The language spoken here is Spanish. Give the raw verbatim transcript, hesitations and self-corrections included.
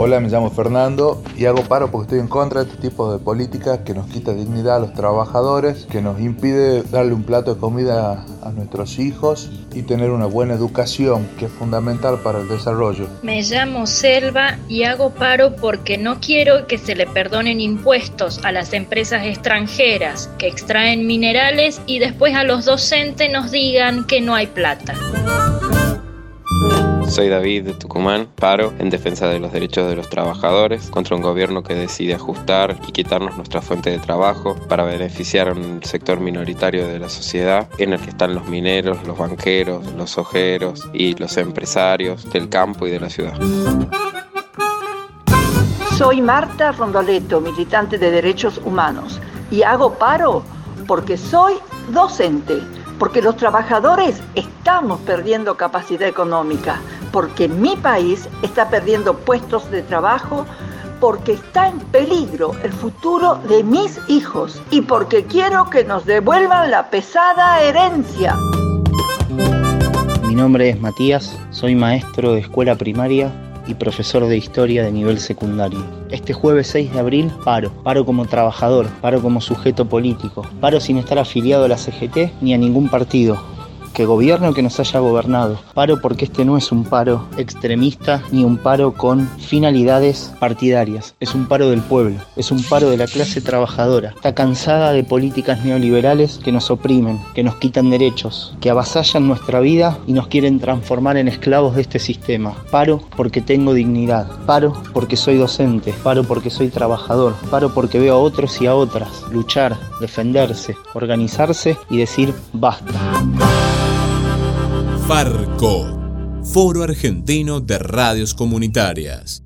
Hola, me llamo Fernando y hago paro porque estoy en contra de este tipo de políticas que nos quita dignidad a los trabajadores, que nos impide darle un plato de comida a nuestros hijos y tener una buena educación, que es fundamental para el desarrollo. Me llamo Selva y hago paro porque no quiero que se le perdonen impuestos a las empresas extranjeras que extraen minerales y después a los docentes nos digan que no hay plata. Soy David de Tucumán, paro en defensa de los derechos de los trabajadores contra un gobierno que decide ajustar y quitarnos nuestra fuente de trabajo para beneficiar a un sector minoritario de la sociedad en el que están los mineros, los banqueros, los ojeros y los empresarios del campo y de la ciudad. Soy Marta Rondoletto, militante de derechos humanos, y hago paro porque soy docente, porque los trabajadores estamos perdiendo capacidad económica, porque mi país está perdiendo puestos de trabajo, porque está en peligro el futuro de mis hijos y porque quiero que nos devuelvan la pesada herencia. Mi nombre es Matías, soy maestro de escuela primaria y profesor de historia de nivel secundario. Este jueves seis de abril paro, paro como trabajador, paro como sujeto político, paro sin estar afiliado a la C G T ni a ningún partido que gobierne o que nos haya gobernado. Paro porque este no es un paro extremista ni un paro con finalidades partidarias. Es un paro del pueblo, es un paro de la clase trabajadora. Está cansada de políticas neoliberales que nos oprimen, que nos quitan derechos, que avasallan nuestra vida y nos quieren transformar en esclavos de este sistema. Paro porque tengo dignidad. Paro porque soy docente. Paro porque soy trabajador. Paro porque veo a otros y a otras luchar, defenderse, organizarse y decir basta. Farco, Foro Argentino de Radios Comunitarias.